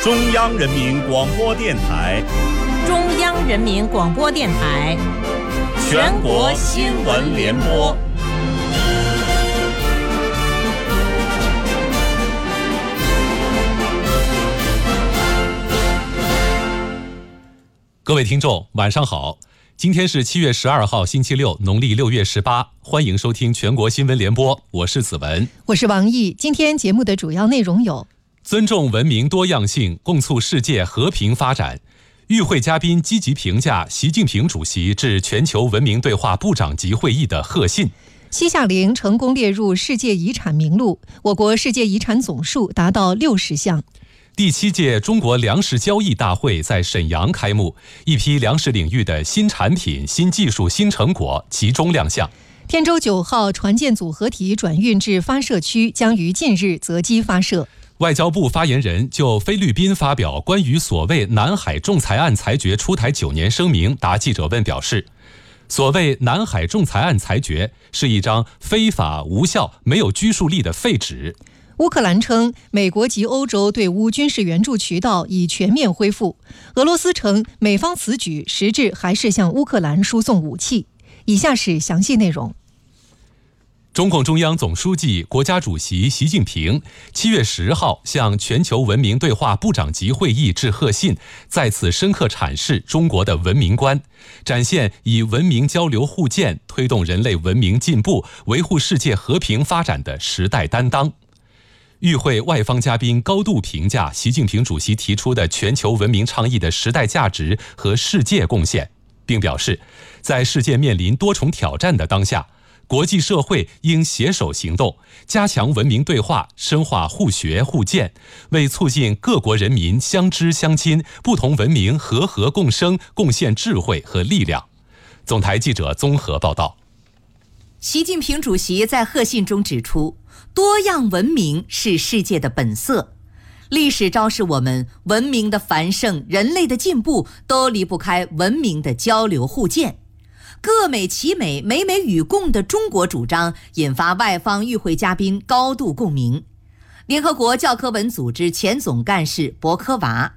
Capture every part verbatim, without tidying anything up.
中央人民广播电台， 中央人民广播电台， 全国新闻联播。 各位听众，晚上好！今天是七月十二号，星期六，农历六月十八。欢迎收听全国新闻联播，我是子文， 我是王毅。今天节目的主要内容有： 尊重文明多样性，共促世界和平发展。与会嘉宾积极评价习近平主席致全球文明对话部长级会议的贺信。 西夏陵成功列入世界遗产名录，我国世界遗产总数达到六十项。 第七届中国粮食交易大会在沈阳开幕，一批粮食领域的新产品、新技术、新成果集中亮相。 天舟九号船舰组合体转运至发射区，将于近日择机发射。 外交部发言人就菲律宾发表关于所谓南海仲裁案裁决出台九年声明答记者问表示，所谓南海仲裁案裁决是一张非法、无效、没有拘束力的废纸。 乌克兰称，美国及欧洲对乌军事援助渠道已全面恢复。俄罗斯称，美方此举实质还是向乌克兰输送武器。以下是详细内容。 中共中央总书记、国家主席习近平七月十号向全球文明对话部长级会议致贺信，再次深刻阐释中国的文明观，展现以文明交流互鉴推动人类文明进步、维护世界和平发展的时代担当。与会外方嘉宾高度评价习近平主席提出的全球文明倡议的时代价值和世界贡献，并表示，在世界面临多重挑战的当下，国际社会应携手行动，加强文明对话，深化互学互鉴，为促进各国人民相知相亲、不同文明和和共生贡献智慧和力量。总台记者综合报道。 习近平主席在贺信中指出，多样文明是世界的本色，历史昭示我们，文明的繁盛、人类的进步都离不开文明的交流互鉴。各美其美，美美与共的中国主张引发外方与会嘉宾高度共鸣。联合国教科文组织前总干事博科娃，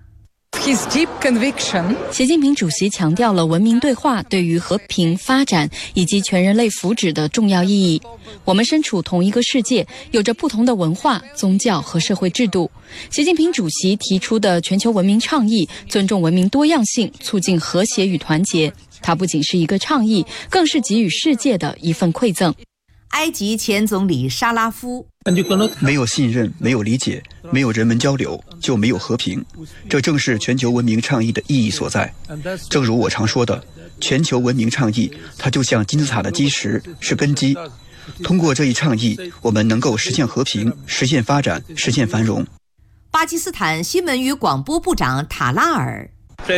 习近平主席强调了文明对话对于和平发展以及全人类福祉的重要意义。我们身处同一个世界，有着不同的文化、宗教和社会制度。习近平主席提出的全球文明倡议，尊重文明多样性，促进和谐与团结。它不仅是一个倡议，更是给予世界的一份馈赠。 埃及前总理沙拉夫， 没有信任，没有理解，没有人文交流，就没有和平。这正是全球文明倡议的意义所在。正如我常说的，全球文明倡议它就像金字塔的基石，是根基。通过这一倡议，我们能够实现和平，实现发展，实现繁荣。 巴基斯坦新闻与广播部长塔拉尔，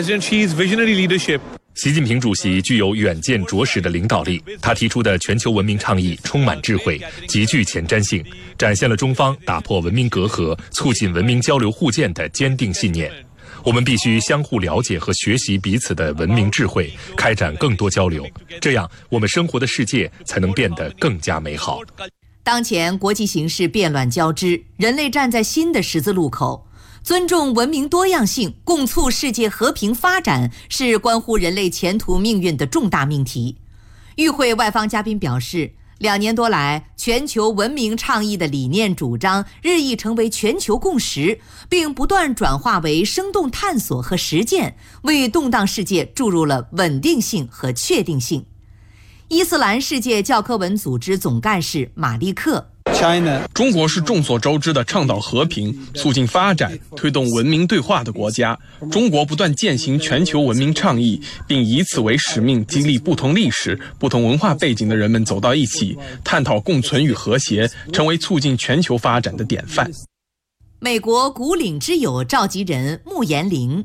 习近平主席具有远见卓识的领导力，他提出的全球文明倡议充满智慧，极具前瞻性，展现了中方打破文明隔阂、促进文明交流互鉴的坚定信念。我们必须相互了解和学习彼此的文明智慧，开展更多交流，这样我们生活的世界才能变得更加美好。 当前国际形势变乱交织，人类站在新的十字路口。尊重文明多样性，共促世界和平发展，是关乎人类前途命运的重大命题。与会外方嘉宾表示，两年多来，全球文明倡议的理念主张日益成为全球共识，并不断转化为生动探索和实践，为动荡世界注入了稳定性和确定性。伊斯兰世界教科文组织总干事马利克， 中国是众所周知的倡导和平、促进发展、推动文明对话的国家。中国不断践行全球文明倡议，并以此为使命，激励不同历史、不同文化背景的人们走到一起，探讨共存与和谐，成为促进全球发展的典范。 美国古岭之友召集人穆延龄，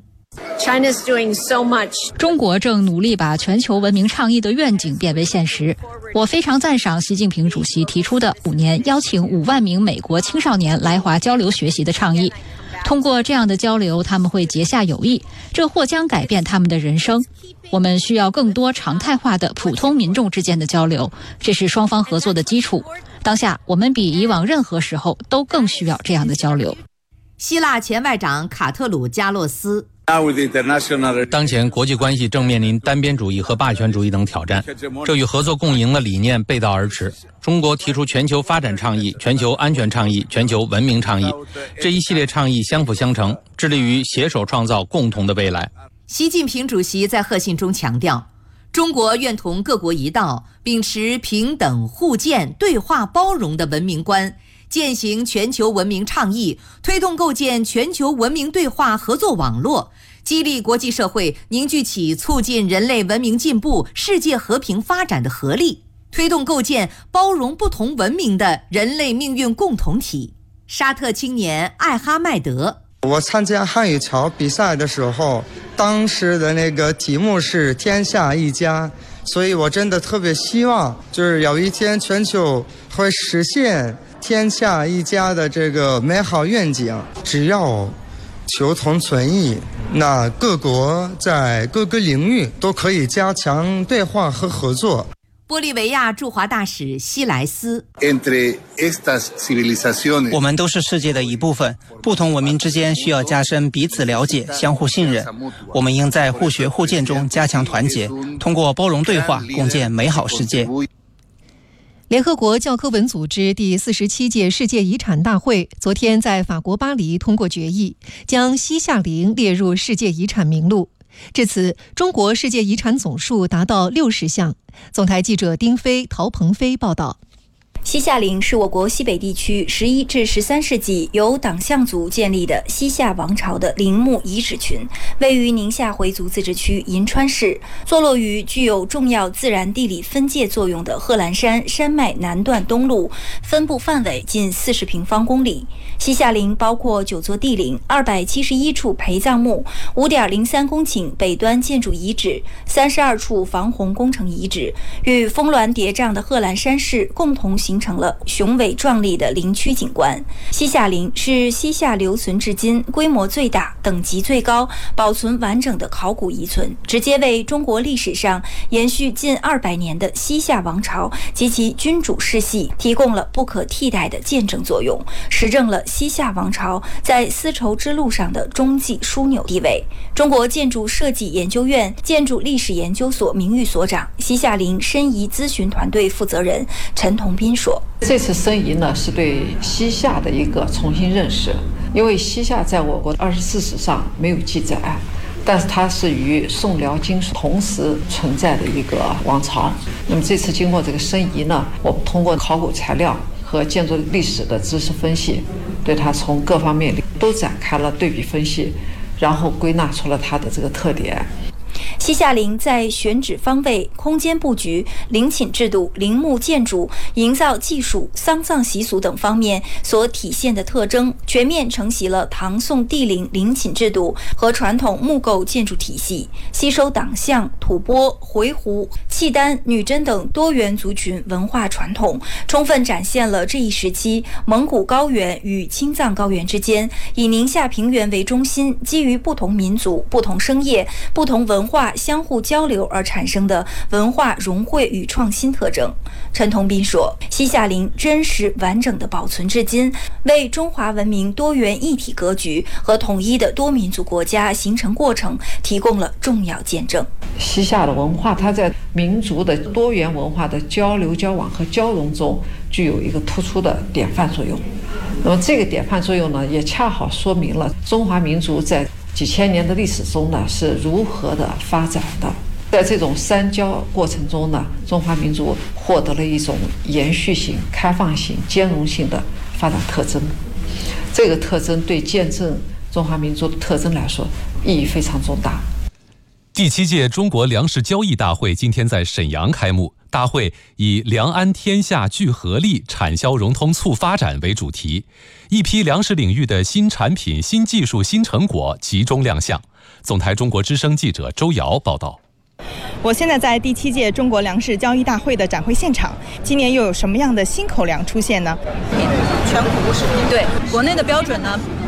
中国正努力把全球文明倡议的愿景变为现实。我非常赞赏习近平主席提出的五年邀请五万名美国青少年来华交流学习的倡议。通过这样的交流，他们会结下友谊，这或将改变他们的人生。我们需要更多常态化的普通民众之间的交流，这是双方合作的基础。当下，我们比以往任何时候都更需要这样的交流。 希腊前外长卡特鲁加洛斯。 当前国际关系正面临单边主义和霸权主义等挑战，这与合作共赢的理念背道而驰。中国提出全球发展倡议、全球安全倡议、全球文明倡议，这一系列倡议相辅相成，致力于携手创造共同的未来。 习近平主席在贺信中强调，中国愿同各国一道，秉持平等、互鉴、对话、包容的文明观，践行全球文明倡议，推动构建全球文明对话合作网络，激励国际社会凝聚起促进人类文明进步、世界和平发展的合力，推动构建包容不同文明的人类命运共同体。沙特青年艾哈迈德， 我参加汉语桥比赛的时候，当时的那个题目是天下一家，所以我真的特别希望就是有一天全球会实现天下一家的这个美好愿景。只要求同存异，那各国在各个领域都可以加强对话和合作。 玻利维亚驻华大使希莱斯， 我们都是世界的一部分，不同文明之间需要加深彼此了解、相互信任。我们应在互学互鉴中加强团结，通过包容对话，共建美好世界。 联合国教科文组织第四十七届世界遗产大会昨天在法国巴黎通过决议，将西夏陵列入世界遗产名录。至此，中国世界遗产总数达到六十项。总台记者丁飞、陶鹏飞报道。 西夏陵是我国西北地区十一至十三世纪由党项族建立的西夏王朝的陵墓遗址群，位于宁夏回族自治区银川市，坐落于具有重要自然地理分界作用的贺兰山山脉南段东麓，分布范围近四十平方公里。西夏陵包括九座帝陵、二百七十一处陪葬墓、五点零三公顷北端建筑遗址、三十二处防洪工程遗址，与峰峦叠嶂的贺兰山市共同形成了雄伟壮丽的陵区景观。西夏陵是西夏留存至今规模最大、等级最高、保存完整的考古遗存，直接为中国历史上延续近二百年的西夏王朝及其君主世系提供了不可替代的见证作用，实证了西夏王朝在丝绸之路上的中继枢纽地位。中国建筑设计研究院建筑历史研究所名誉所长、西夏陵申遗咨询团队负责人陈同斌说， 这次申遗呢是对西夏的一个重新认识，因为西夏在我国二十四史上没有记载，但是它是与宋辽金同时存在的一个王朝。那么这次经过这个申遗呢，我们通过考古材料和建筑历史的知识分析，对它从各方面都展开了对比分析，然后归纳出了它的这个特点。 西夏陵在选址方位、空间布局、陵寝制度、陵墓建筑、营造技术、丧葬习俗等方面所体现的特征，全面承袭了唐宋帝陵陵寝制度和传统木构建筑体系，吸收党项、吐蕃、回鹘、契丹、女真等多元族群文化传统，充分展现了这一时期蒙古高原与青藏高原之间以宁夏平原为中心，基于不同民族、不同生业、不同文化相互交流而产生的文化融汇与创新特征。陈同斌说，西夏陵真实完整地保存至今，为中华文明多元一体格局和统一的多民族国家形成过程提供了重要见证。 西夏的文化，它在民族的多元文化的交流、交往和交融中具有一个突出的典范作用。那么这个典范作用呢，也恰好说明了中华民族在几千年的历史中呢是如何的发展的。在这种三交过程中呢，中华民族获得了一种延续性、开放性、兼容性的发展特征。这个特征对见证中华民族的特征来说意义非常重大。 第七届中国粮食交易大会今天在沈阳开幕。大会以粮安天下聚合力，产销融通促发展为主题，一批粮食领域的新产品、新技术、新成果集中亮相。总台中国之声记者周瑶报道。 我现在在第七届中国粮食交易大会的展会现场，今年又有什么样的新口粮出现呢？ 全谷物食品，对国内的标准呢，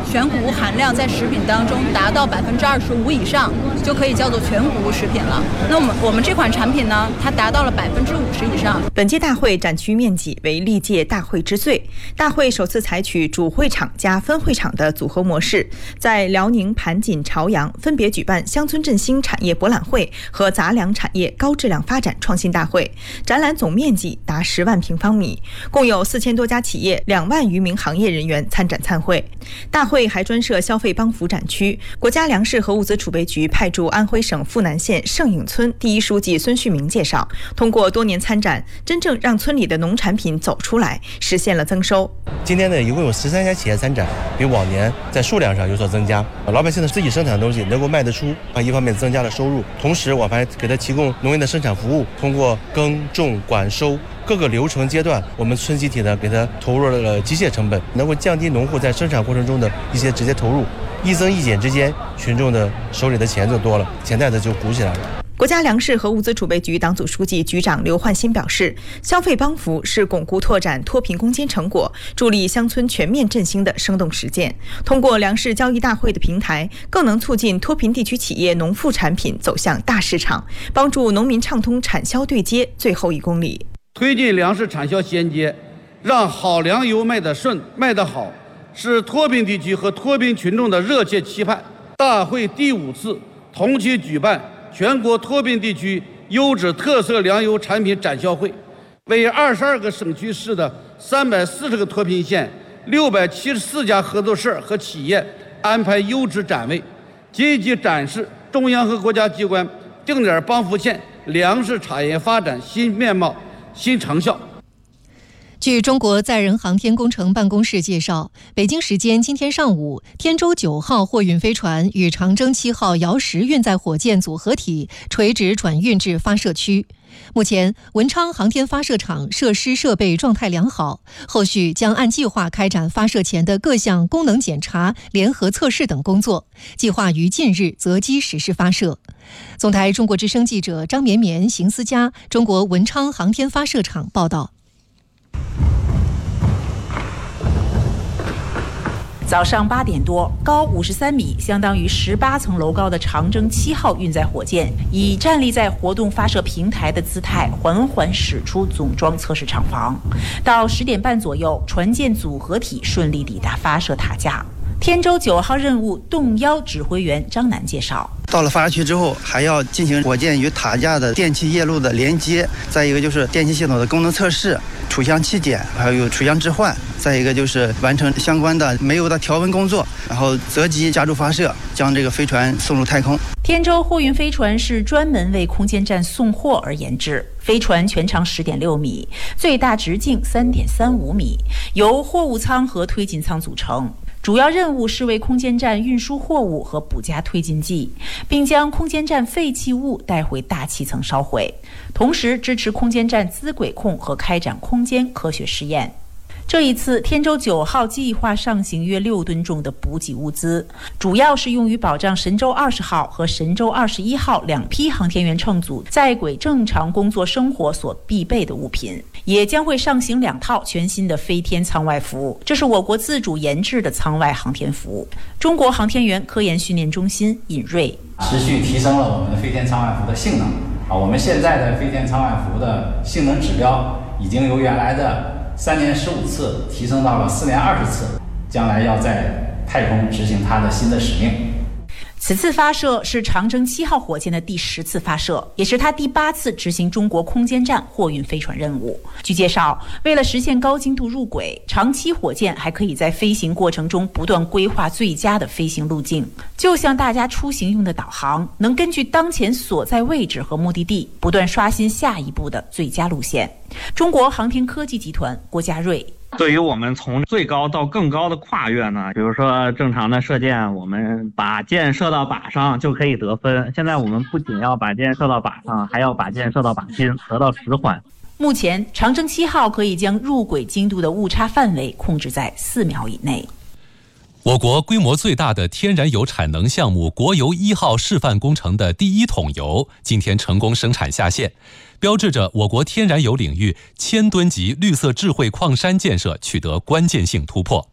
全谷物含量在食品当中达到百分之二十五以上，就可以叫做全谷物食品了。那我们我们这款产品呢，它达到了百分之五十以上。 本届大会展区面积为历届大会之最，大会首次采取主会场加分会场的组合模式，在辽宁盘锦、朝阳分别举办乡村振兴产业博览会和杂粮产业高质量发展创新大会。展览总面积达十万平方米，共有四千多家企业、两万余名行业人员参展参会。大会还专设消费帮扶展区，国家粮食和物资储备局派驻安徽省阜南县盛颖村第一书记孙旭明介绍，通过多年参展，真正让村里的农产品走出来，实现了增收。 今天呢，一共有十三家企业参展，比往年在数量上有所增加。老百姓的自己生产的东西能够卖得出，啊，一方面增加了收入，同时我们还给他提供农业的生产服务，通过耕种管收各个流程阶段，我们村集体呢给他投入了机械成本，能够降低农户在生产过程中的一些直接投入，一增一减之间，群众的手里的钱就多了，钱袋子就鼓起来了。 国家粮食和物资储备局党组书记、局长刘焕新表示，消费帮扶是巩固拓展脱贫攻坚成果、助力乡村全面振兴的生动实践。通过粮食交易大会的平台，更能促进脱贫地区企业农副产品走向大市场，帮助农民畅通产销对接最后一公里。 推进粮食产销衔接，让好粮油卖得顺、卖得好，是脱贫地区和脱贫群众的热切期盼。大会第五次同期举办全国脱贫地区优质特色粮油产品展销会，为二十二个省区市的三百四十个脱贫县、六百七十四家合作社和企业安排优质展位，积极展示中央和国家机关定点帮扶县粮食产业发展新面貌、新成效。 据中国载人航天工程办公室介绍，北京时间今天上午，天舟九号货运飞船与长征七号遥十运载火箭组合体垂直转运至发射区。目前，文昌航天发射场设施设备状态良好，后续将按计划开展发射前的各项功能检查、联合测试等工作，计划于近日择机实施发射。总台中国之声记者张绵绵、邢思佳，中国文昌航天发射场报道。 早上八点多，高五十三米，相当于十八层楼高的长征七号运载火箭，以站立在活动发射平台的姿态，缓缓驶出总装测试厂房。到十点半左右，船舰组合体顺利抵达发射塔架。天舟九号任务动幺指挥员张楠介绍， 到了发射区之后，还要进行火箭与塔架的电气业路的连接，再一个就是电气系统的功能测试、储箱气检，还有储箱置换，再一个就是完成相关的煤油的调温工作，然后择机加注发射，将这个飞船送入太空。 天舟货运飞船是专门为空间站送货而研制，飞船全长十点六米，最大直径三点三五米，由货物舱和推进舱组成。主要任务是为空间站运输货物和补加推进剂，并将空间站废弃物带回大气层烧毁，同时支持空间站资轨控和开展空间科学实验。这一次，天舟九号计划上行约六吨重的补给物资，主要是用于保障神舟二十号和神舟二十一号两批航天员乘组在轨正常工作生活所必备的物品，也将会上行两套全新的飞天舱外服，这是我国自主研制的舱外航天服。中国航天员科研训练中心尹锐， 持续提升了我们的飞天舱外服的性能啊，我们现在的飞天舱外服的性能指标已经由原来的三年十五次提升到了四年二十次，将来要在太空执行它的新的使命。 此次发射是长征七号火箭的第十次发射，也是它第八次执行中国空间站货运飞船任务。据介绍，为了实现高精度入轨，长期火箭还可以在飞行过程中不断规划最佳的飞行路径，就像大家出行用的导航，能根据当前所在位置和目的地，不断刷新下一步的最佳路线。中国航天科技集团郭家瑞， 对于我们从最高到更高的跨越呢，比如说正常的射箭，我们把箭射到靶上就可以得分，现在我们不仅要把箭射到靶上，还要把箭射到靶心，得到十环。 目前长征七号可以将入轨精度的误差范围控制在四秒以内。 我国规模最大的天然油产能项目国油一号示范工程的第一桶油今天成功生产下线，标志着我国天然油领域千吨级绿色智慧矿山建设取得关键性突破。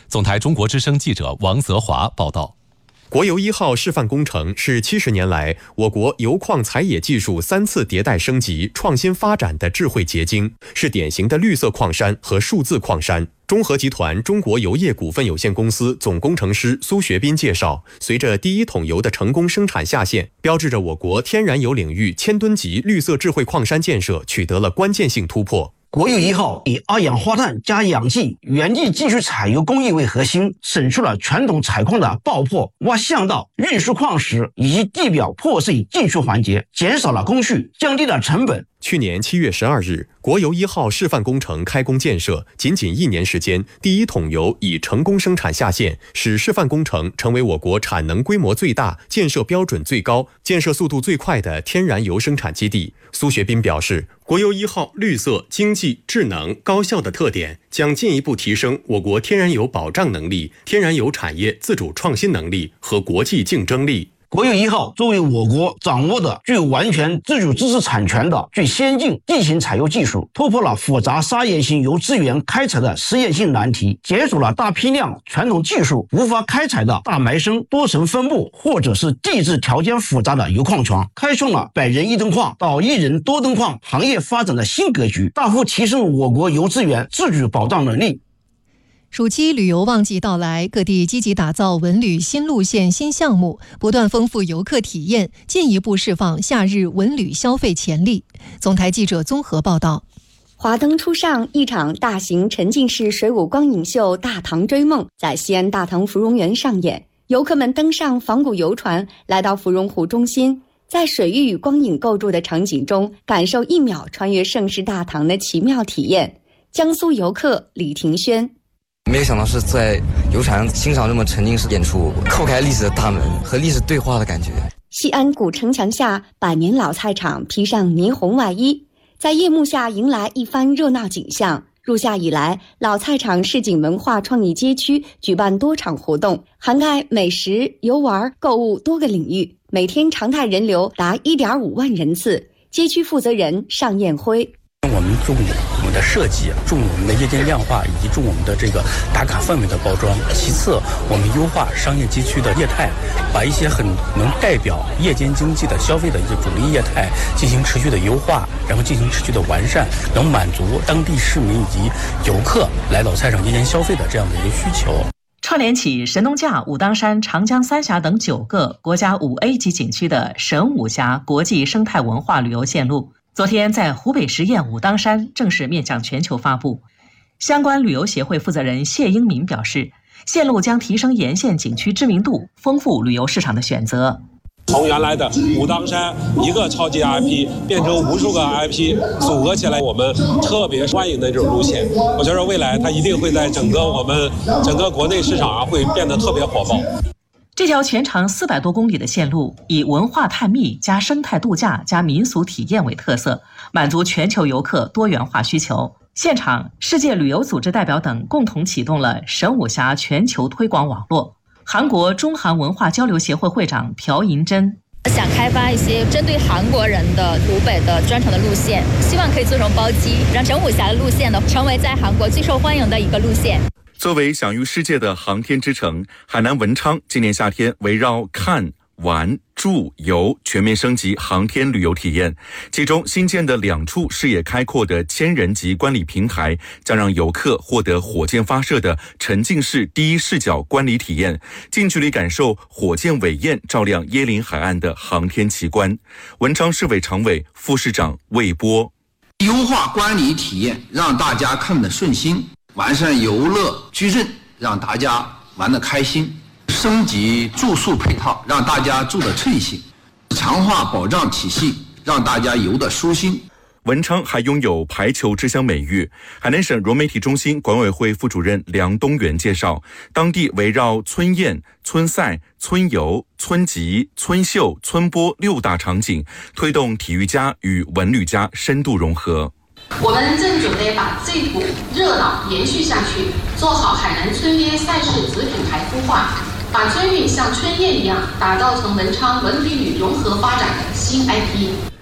总台中国之声记者王泽华报道。 国油一号示范工程是七十年来我国油矿采冶技术三次迭代升级、创新发展的智慧结晶，是典型的绿色矿山和数字矿山。中核集团中国油业股份有限公司总工程师苏学斌介绍，随着第一桶油的成功生产下线，标志着我国天然油领域千吨级绿色智慧矿山建设取得了关键性突破。 国油一号以二氧化碳加氧气原地继续采油工艺为核心，省去了传统采矿的爆破、挖巷道、运输矿石以及地表破碎技术环节，减少了工序，降低了成本。 去年七月十二日，国油一号示范工程开工建设，仅仅一年时间，第一桶油已成功生产下线，使示范工程成为我国产能规模最大、建设标准最高、建设速度最快的天然油生产基地。苏学斌表示，国油一号绿色、经济、智能、高效的特点，将进一步提升我国天然油保障能力、天然油产业自主创新能力和国际竞争力。 国油一号作为我国掌握的具完全自主知识产权的具先进地形采油技术，突破了复杂砂岩型油资源开采的实验性难题，解锁了大批量传统技术无法开采的大埋深、多层分布或者是地质条件复杂的油矿床，开创了百人一吨矿到一人多吨矿行业发展的新格局，大幅提升我国油资源自主保障能力。 暑期旅游旺季到来，各地积极打造文旅新路线、新项目，不断丰富游客体验，进一步释放夏日文旅消费潜力。总台记者综合报道。 华灯初上，一场大型沉浸式水舞光影秀《大唐追梦》在西安大唐芙蓉园上演。游客们登上仿古游船，来到芙蓉湖中心，在水域与光影构筑的场景中，感受一秒穿越盛世大唐的奇妙体验。江苏游客李庭轩。 没有想到是在游船上欣赏这么沉浸式演出，叩开历史的大门，和历史对话的感觉。 西安古城墙下，百年老菜场披上霓虹外衣，在夜幕下迎来一番热闹景象。入夏以来，老菜场市井文化创意街区举办多场活动，涵盖美食、游玩、购物多个领域，每天常态人流达 一点五万人次。街区负责人尚彦辉。 我们重我们的设计，重我们的夜间量化，以及重我们的这个打卡氛围的包装。其次，我们优化商业街区的业态，把一些很能代表夜间经济的消费的一些主力业态进行持续的优化，然后进行持续的完善，能满足当地市民以及游客来老菜场夜间消费的这样的一个需求。 串联起神农架、武当山、长江三峡等九个国家五 A 级景区的神武峡国际生态文化旅游线路，昨天在湖北十堰武当山正式面向全球发布。相关旅游协会负责人谢英民表示，线路将提升沿线景区知名度，丰富旅游市场的选择。 从原来的武当山一个超级 I P 变成无数个 I P 组合起来，我们特别欢迎的这种路线，我觉得未来它一定会在整个我们整个国内市场上会变得特别火爆。 这条全长四百多公里的线路，以文化探秘加生态度假加民俗体验为特色，满足全球游客多元化需求。现场，世界旅游组织代表等共同启动了神武峡全球推广网络。韩国中韩文化交流协会会长朴银珍。 想开发一些针对韩国人的湖北的专程的路线，希望可以做成包机，让神武峡的路线呢成为在韩国最受欢迎的一个路线。 作为享誉世界的航天之城，海南文昌今年夏天围绕看、玩、住、游全面升级航天旅游体验，其中新建的两处视野开阔的千人级观礼平台，将让游客获得火箭发射的沉浸式第一视角观礼体验，近距离感受火箭尾焰照亮椰林海岸的航天奇观。文昌市委常委、副市长魏波： 优化观礼体验，让大家看得顺心；完善游乐矩阵，让大家玩得开心；升级住宿配套，让大家住得称心；强化保障体系，让大家游得舒心。 文昌还拥有排球之乡美誉。海南省融媒体中心管委会副主任梁东元介绍，当地围绕村宴、村赛、村游、村集、村秀、村播六大场景，推动体育家与文旅家深度融合。 我们正准备把这股热闹延续下去，做好海南村约赛事子品牌孵化，把春运像春宴一样打造成文昌文旅旅融合发展的新 I P。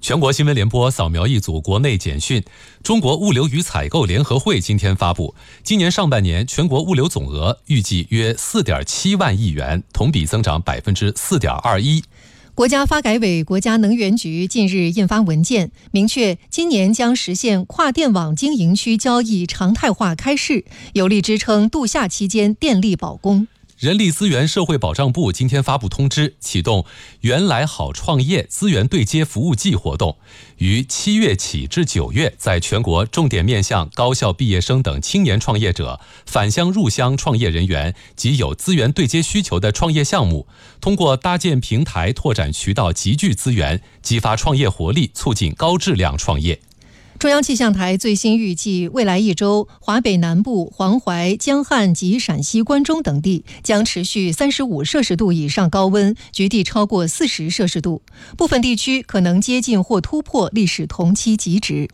全国新闻联播扫描一组国内简讯。中国物流与采购联合会今天发布，今年上半年全国物流总额预计约 四点七万亿元，同比增长 百分之四点二一。 国家发改委、国家能源局近日印发文件，明确今年将实现跨电网经营区交易常态化开市，有力支撑度夏期间电力保供。 人力资源社会保障部今天发布通知，启动原来好创业资源对接服务季活动，于七月起至九月，在全国重点面向高校毕业生等青年创业者、返乡入乡创业人员及有资源对接需求的创业项目，通过搭建平台、拓展渠道、集聚资源，激发创业活力，促进高质量创业。 中央气象台最新预计，未来一周，华北南部、黄淮、江汉及陕西关中等地将持续三十五摄氏度以上高温，局地超过四十摄氏度，部分地区可能接近或突破历史同期极值。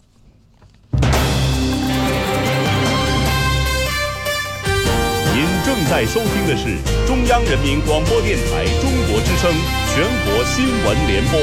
您正在收听的是中央人民广播电台中国之声全国新闻联播。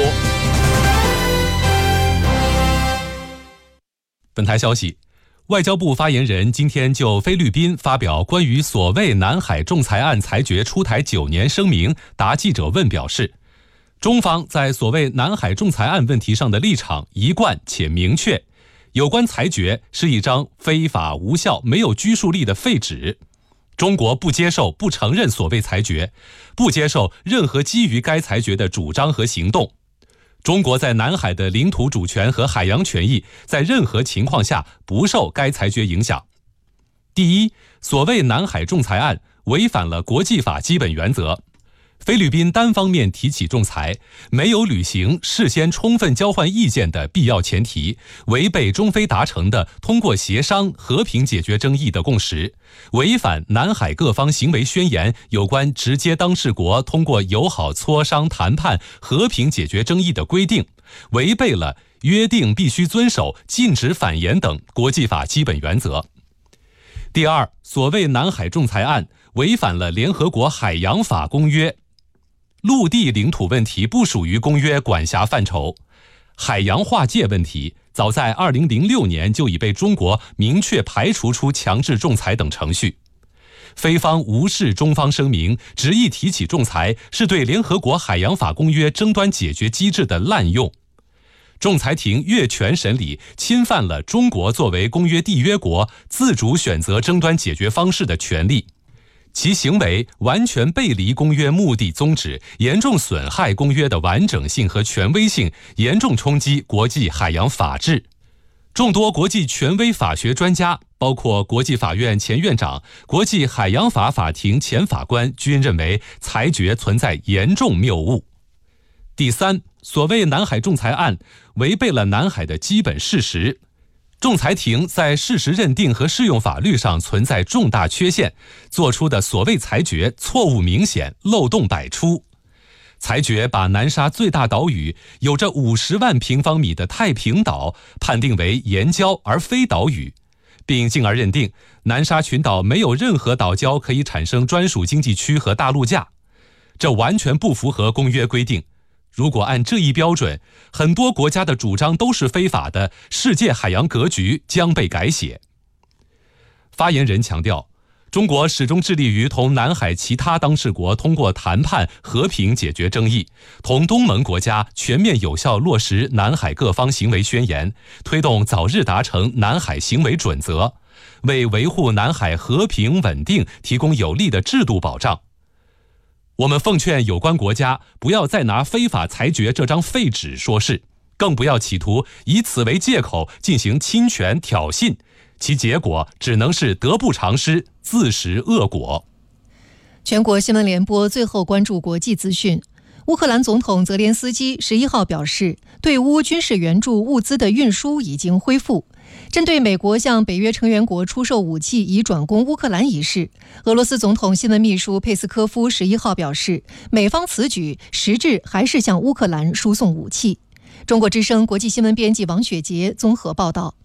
本台消息，外交部发言人今天就菲律宾发表关于所谓南海仲裁案裁决出台九年声明答记者问表示，中方在所谓南海仲裁案问题上的立场一贯且明确，有关裁决是一张非法无效、没有拘束力的废纸。中国不接受、不承认所谓裁决，不接受任何基于该裁决的主张和行动。中国在南海的领土主权和海洋权益在任何情况下不受该裁决影响。第一，所谓南海仲裁案违反了国际法基本原则，菲律宾单方面提起仲裁，没有履行事先充分交换意见的必要前提，违背中菲达成的通过协商和平解决争议的共识，违反南海各方行为宣言有关直接当事国通过友好磋商谈判和平解决争议的规定，违背了约定必须遵守、禁止反言等国际法基本原则。第二，所谓南海仲裁案违反了联合国海洋法公约，陆地领土问题不属于公约管辖范畴，海洋划界问题早在二零零六年就已被中国明确排除出强制仲裁等程序。菲方无视中方声明，执意提起仲裁，是对联合国海洋法公约争端解决机制的滥用。仲裁庭越权审理，侵犯了中国作为公约缔约国自主选择争端解决方式的权利。其行为完全背离公约目的宗旨，严重损害公约的完整性和权威性，严重冲击国际海洋法治。众多国际权威法学专家，包括国际法院前院长、国际海洋法法庭前法官，均认为裁决存在严重谬误。第三，所谓南海仲裁案违背了南海的基本事实。仲裁庭在事实认定和适用法律上存在重大缺陷，做出的所谓裁决错误明显，漏洞百出。裁决把南沙最大岛屿有着五十万平方米的太平岛判定为岩礁而非岛屿，并进而认定南沙群岛没有任何岛礁可以产生专属经济区和大陆架，这完全不符合公约规定。如果按这一标准，很多国家的主张都是非法的，世界海洋格局将被改写。发言人强调，中国始终致力于同南海其他当事国通过谈判和平解决争议，同东盟国家全面有效落实南海各方行为宣言，推动早日达成南海行为准则，为维护南海和平稳定提供有力的制度保障。我们奉劝有关国家不要再拿非法裁决这张废纸说事，更不要企图以此为借口进行侵权挑衅，其结果只能是得不偿失，自食恶果。 全国新闻联播最后关注国际资讯。乌克兰总统泽连斯基十一号表示，对乌军事援助物资的运输已经恢复。针对美国向北约成员国出售武器以转攻乌克兰一事，俄罗斯总统新闻秘书佩斯科夫十一号表示，美方此举实质还是向乌克兰输送武器。中国之声国际新闻编辑王雪杰综合报道。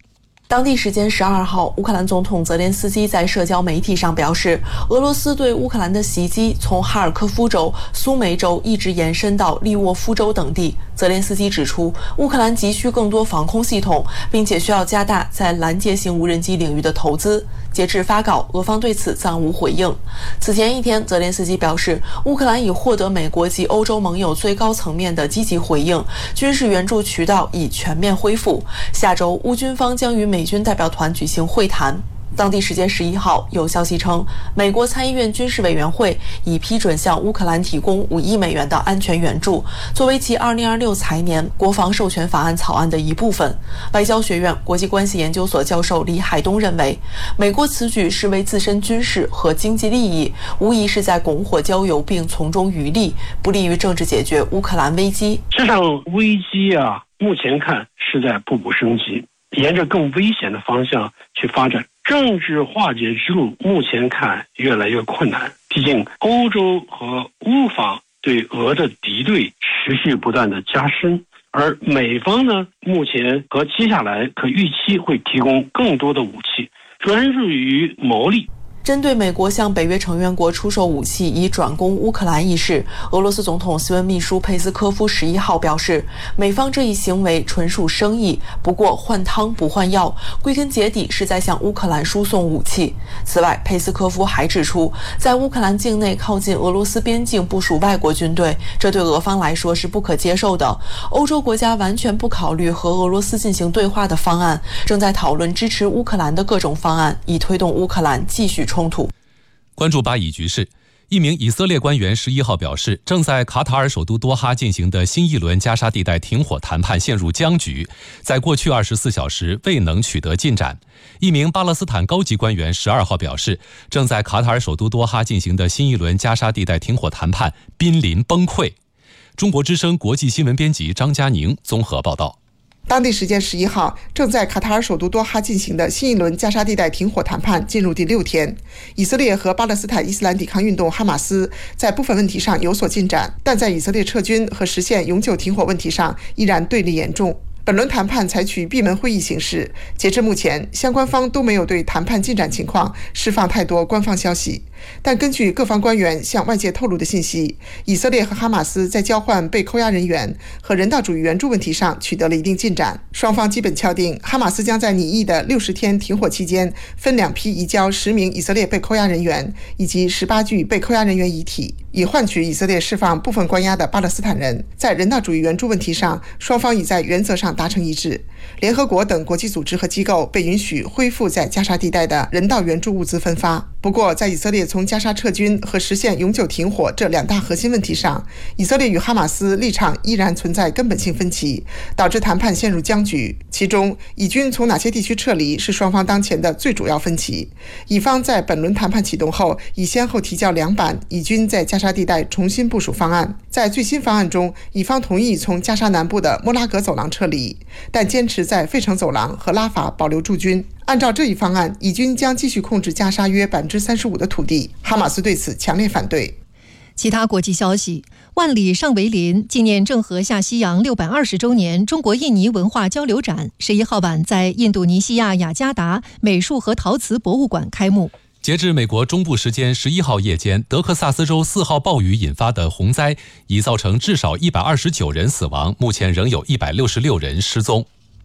当地时间十二号，乌克兰总统泽连斯基在社交媒体上表示，俄罗斯对乌克兰的袭击从哈尔科夫州、苏梅州一直延伸到利沃夫州等地。泽连斯基指出，乌克兰急需更多防空系统，并且需要加大在拦截型无人机领域的投资。截至发稿，俄方对此暂无回应。此前一天，泽连斯基表示，乌克兰已获得美国及欧洲盟友最高层面的积极回应，军事援助渠道已全面恢复。下周，乌军方将与美军代表团举行会谈。当地时间十一号，有消息称，美国参议院军事委员会已批准向乌克兰提供五亿美元的安全援助，作为其二零二六财年国防授权法案草案的一部分。外交学院国际关系研究所教授李海东认为，美国此举是为自身军事和经济利益，无疑是在拱火浇油并从中渔利，不利于政治解决乌克兰危机。 这场危机啊，目前看是在步步升级，沿着更危险的方向去发展。政治化解之路目前看越来越困难，毕竟欧洲和乌方对俄的敌对持续不断的加深，而美方呢，目前和接下来可预期会提供更多的武器，专注于谋利。 针对美国向北约成员国出售武器以转攻乌克兰一事，俄罗斯总统新闻秘书佩斯科夫十一号表示，美方这一行为纯属生意，不过换汤不换药，归根结底是在向乌克兰输送武器。此外，佩斯科夫还指出，在乌克兰境内靠近俄罗斯边境部署外国军队，这对俄方来说是不可接受的。欧洲国家完全不考虑和俄罗斯进行对话的方案，正在讨论支持乌克兰的各种方案，以推动乌克兰继续冲突。 关注巴以局势，一名以色列官员十一号表示，正在卡塔尔首都多哈进行的新一轮加沙地带停火谈判陷入僵局，在过去二十四小时未能取得进展。一名巴勒斯坦高级官员十二号表示，正在卡塔尔首都多哈进行的新一轮加沙地带停火谈判濒临崩溃。中国之声国际新闻编辑张佳宁综合报道。 当地时间十一号，正在卡塔尔首都多哈进行的新一轮加沙地带停火谈判进入第六天。以色列和巴勒斯坦伊斯兰抵抗运动哈马斯在部分问题上有所进展，但在以色列撤军和实现永久停火问题上依然对立严重。本轮谈判采取闭门会议形式，截至目前，相关方都没有对谈判进展情况释放太多官方消息。但根据各方官员向外界透露的信息，以色列和哈马斯在交换被扣押人员和人道主义援助问题上取得了一定进展。双方基本敲定，哈马斯将在拟议的六十天停火期间分两批移交十名以色列被扣押人员以及十八具被扣押人员遗体，以换取以色列释放部分关押的巴勒斯坦人。在人道主义援助问题上，双方已在原则上达成一致。联合国等国际组织和机构被允许恢复在加沙地带的人道援助物资分发。不过，在以色列从加沙撤军和实现永久停火这两大核心问题上，以色列与哈马斯立场依然存在根本性分歧，导致谈判陷入僵局。其中，以军从哪些地区撤离是双方当前的最主要分歧。以方在本轮谈判启动后，已先后提交两版以军在加沙地带重新部署方案。在最新方案中，以方同意从加沙南部的莫拉格走廊撤离，但坚持在费城走廊和拉法保留驻军。按照这一方案，以军将继续控制加沙约百分之三十五的土地。哈马斯对此强烈反对。 其他国际消息，万里尚为林纪念郑和下西洋六百二十周年中国印尼文化交流展十一号晚在印度尼西亚雅加达美术和陶瓷博物馆开幕。 截至美国中部时间十一号夜间，德克萨斯州四号暴雨引发的洪灾已造成至少一百二十九人死亡，目前仍有一百六十六人失踪。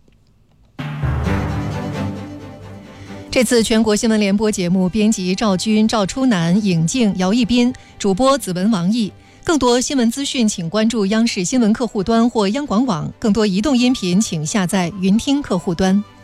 这次全国新闻联播节目编辑赵军、赵初南、尹静、姚一斌，主播子文、王毅。更多新闻资讯请关注央视新闻客户端或央广网，更多移动音频请下载云听客户端。